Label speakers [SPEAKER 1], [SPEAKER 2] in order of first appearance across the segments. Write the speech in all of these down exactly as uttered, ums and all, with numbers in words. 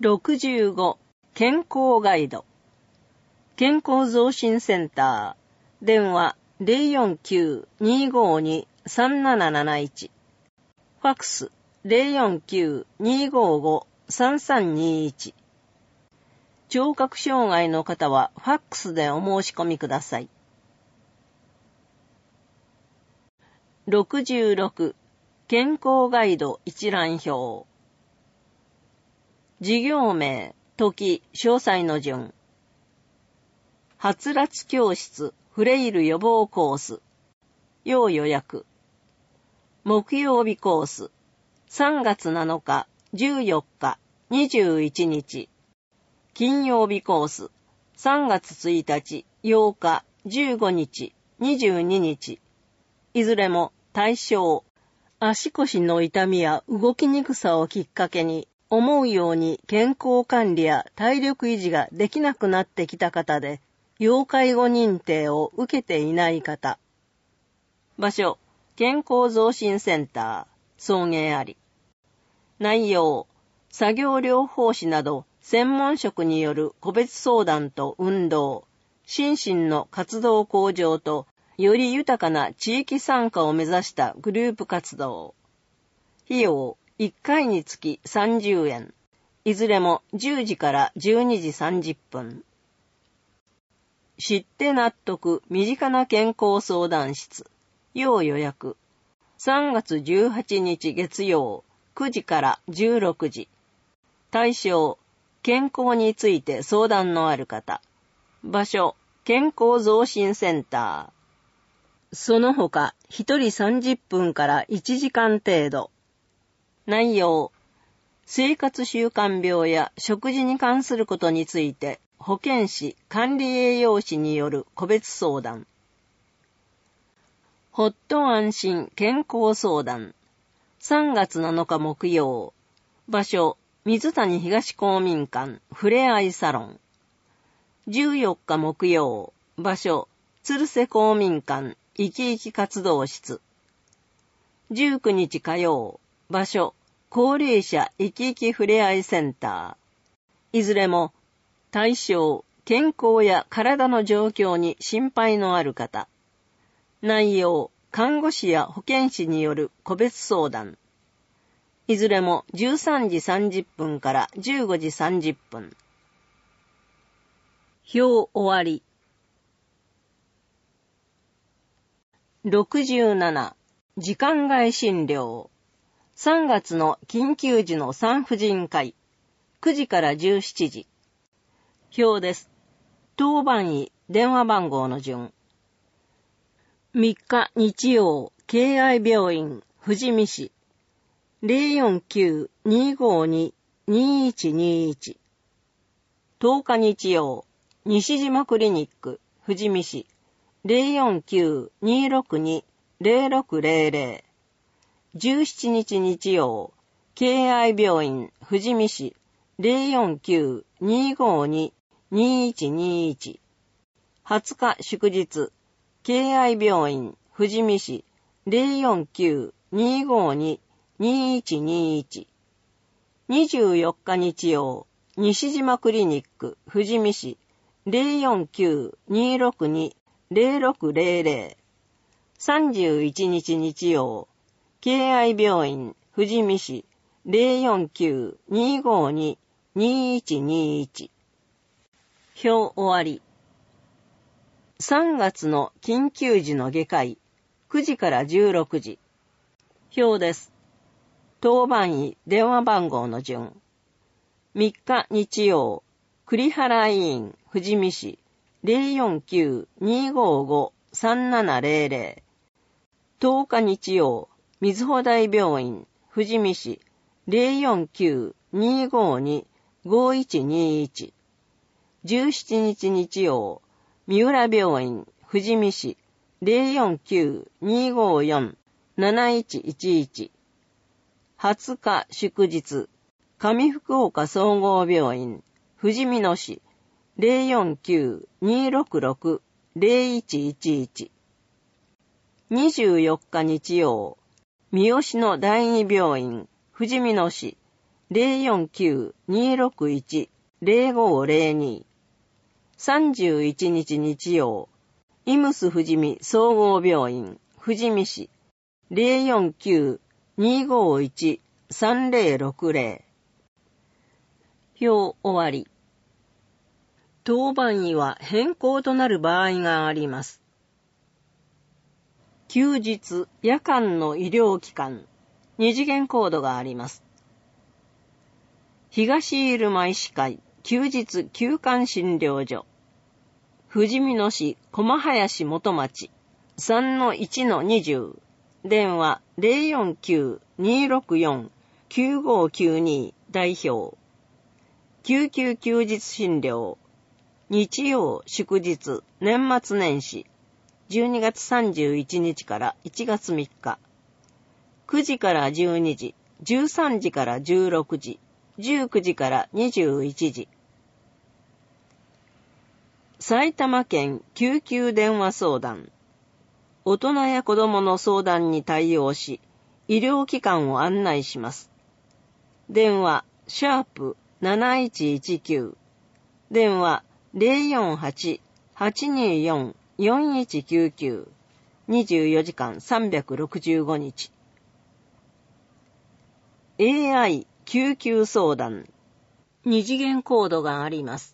[SPEAKER 1] ろくじゅうご健康ガイド健康増進センター電話 ゼロよんきゅう にーごーに さんなななないち ファックス ゼロよんきゅう にーごーご さんさんにいち 聴覚障害の方はファックスでお申し込みください。ろくじゅうろく健康ガイド一覧表事業名、時、詳細の順はつらつ教室フレイル予防コース要予約木曜日コースさんがつなのか、じゅうよっか、にじゅういちにち金曜日コースさんがつついたち、ようか、じゅうごにち、にじゅうににちいずれも対象足腰の痛みや動きにくさをきっかけに思うように健康管理や体力維持ができなくなってきた方で要介護認定を受けていない方場所健康増進センター送迎あり内容作業療法士など専門職による個別相談と運動心身の活動向上とより豊かな地域参加を目指したグループ活動費用いっかいにつきさんじゅうえんいずれもじゅうじからじゅうにじさんじゅっぷん知って納得身近な健康相談室要予約さんがつじゅうはちにち月曜くじからじゅうろくじ対象健康について相談のある方場所健康増進センターその他ひとりさんじゅっぷんからいちじかん程度内容生活習慣病や食事に関することについて保健師管理栄養士による個別相談ほっと安心健康相談さんがつなのか木曜場所水谷東公民館ふれあいサロンじゅうよっか木曜場所鶴瀬公民館生き生き活動室じゅうくにち火曜場所高齢者生き生きふれあいセンターいずれも対象健康や体の状況に心配のある方内容看護師や保健師による個別相談いずれもじゅうさんじさんじゅっぷんからじゅうごじさんじゅっぷん表終わりろくじゅうなな時間外診療さんがつの緊急時の産婦人科医くじからじゅうしちじ表です当番医電話番号の順みっか日曜敬愛病院富士見市 ゼロよんきゅう にーごーに にーいちにーいち とおか日曜西島クリニック富士見市ゼロよんきゅう にーろくに ゼロろくゼロゼロじゅうしちにち日曜敬愛病院富士見市ゼロよんきゅう にーごーに にーいちにーいちはつか祝日敬愛病院富士見市ゼロよんきゅう にーごーに にーいちにーいちにじゅうよっか日曜西島クリニック富士見市ゼロよんきゅう にーろくに ゼロろくゼロゼロさんじゅういちにち日曜敬愛病院富士見市ゼロよんきゅう にーごーに にーいちにーいち表終わりさんがつの緊急時の外科医くじからじゅうろくじ表です当番医電話番号の順みっか日曜栗原医院富士見市ゼロよんきゅう にーごーご さんななゼロゼロとおか日曜瑞穂大病院富士見市ゼロよんきゅう にーごーに ごいちにーいちじゅうしちにち日曜三浦病院富士見市ゼロよんきゅう にーごーよん なないちいちいちはつか祝日上福岡総合病院富士見野市ゼロよんきゅう にーろくろく ゼロいちいちいちにじゅうよっか日曜三好の第二病院富士見野市ゼロよんきゅう にーろくいち ゼロごゼロに。さんじゅういちにち日曜、イムス富士見総合病院、富士見市、ゼロよんきゅう にーごいち さんゼロろくゼロ。表終わり。当番医は変更となる場合があります。休日、夜間の医療機関、二次元コードがあります。東入間医師会、休日休館診療所。富士見野市駒林元町 さんのいちのにじゅう。電話ゼロよんきゅう にーろくよん きゅうごきゅうに代表。救急休日診療。日曜、祝日、年末年始。じゅうにがつさんじゅういちにちからいちがつみっか。くじからじゅうにじ、じゅうさんじからじゅうろくじ、じゅうくじからにじゅういちじ。埼玉県救急電話相談。大人や子供の相談に対応し、医療機関を案内します。電話、シャープなないちいちきゅう。電話、ゼロよんはち はちにーよん よんいちきゅうきゅう。にじゅうよじかんさんびゃくろくじゅうごにち。エーアイ 救急相談。二次元コードがあります。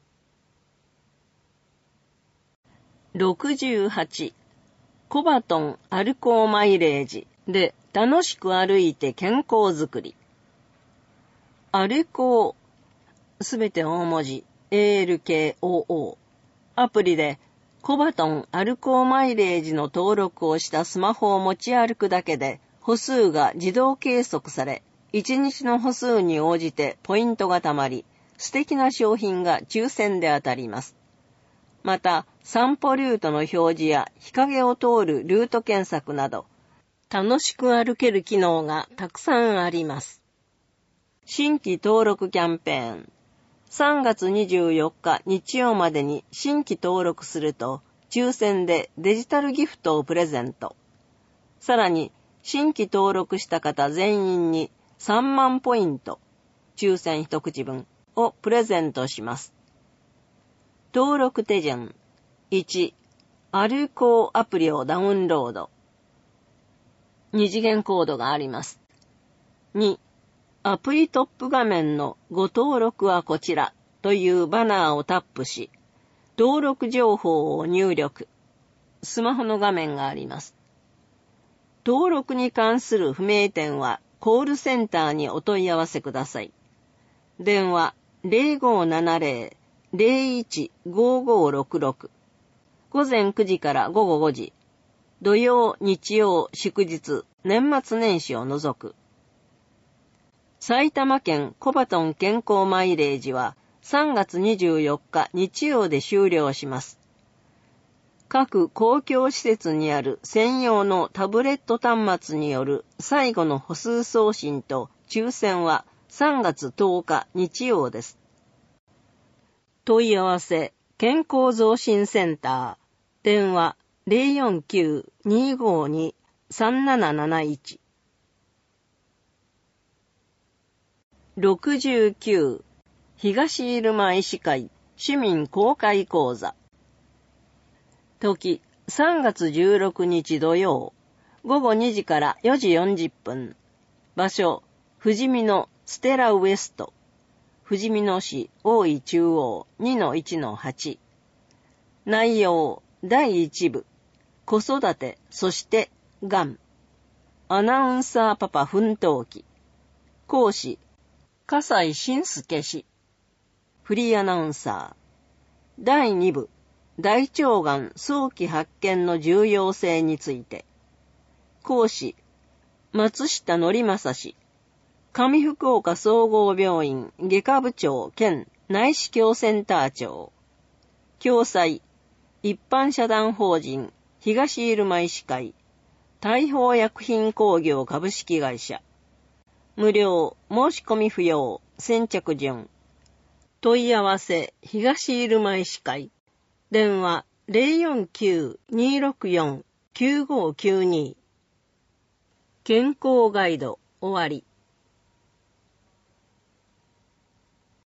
[SPEAKER 1] ろくじゅうはち、コバトン歩こうマイレージで楽しく歩いて健康づくり。歩こう、すべて大文字、エーエルケーオーオー。アプリでコバトン歩こうマイレージの登録をしたスマホを持ち歩くだけで歩数が自動計測され、いちにちの歩数に応じてポイントがたまり、素敵な商品が抽選で当たります。また、散歩ルートの表示や日陰を通るルート検索など、楽しく歩ける機能がたくさんあります。新規登録キャンペーン。さんがつにじゅうよっか日曜までに新規登録すると、抽選でデジタルギフトをプレゼント。さらに、新規登録した方全員にさんまんポイント、抽選一口分をプレゼントします。登録手順。いち、歩こうアプリをダウンロード。二次元コードがあります。に、アプリトップ画面のご登録はこちらというバナーをタップし、登録情報を入力。スマホの画面があります。登録に関する不明点はコールセンターにお問い合わせください。電話ゼロごななゼロ ゼロいち ごごろくろく。午前くじから午後ごじ。土曜、日曜、祝日、年末年始を除く。埼玉県コバトン健康マイレージはさんがつにじゅうよっか日曜で終了します。各公共施設にある専用のタブレット端末による最後の歩数送信と抽選はさんがつとおか日曜です。問い合わせ、健康増進センター。電話ゼロよんきゅう にーごに さんなななないち。ろくじゅうきゅう、東入間医師会市民公開講座。時、さんがつじゅうろくにち土曜、ごごにじからよじよんじゅっぷん。場所、富士見野ステラウエスト。富士見野市大井中央 にのいちのはち。内容、だいいち部。子育て、そして、がん。アナウンサーパパ奮闘記。講師、笠井信介氏。フリーアナウンサー。だいに部。大腸がん早期発見の重要性について。講師、松下則正氏。上福岡総合病院外科部長兼内視鏡センター長。共催、一般社団法人東入間医師会大宝薬品工業株式会社。無料、申し込み不要、先着順。問い合わせ、東入間医師会。電話ゼロよんきゅう にーろくよん きゅうごきゅうに。健康ガイド終わり。